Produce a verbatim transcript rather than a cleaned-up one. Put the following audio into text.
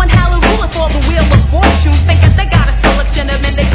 one hallelujah for the wheel of fortune. Thinking they got a selection of men, they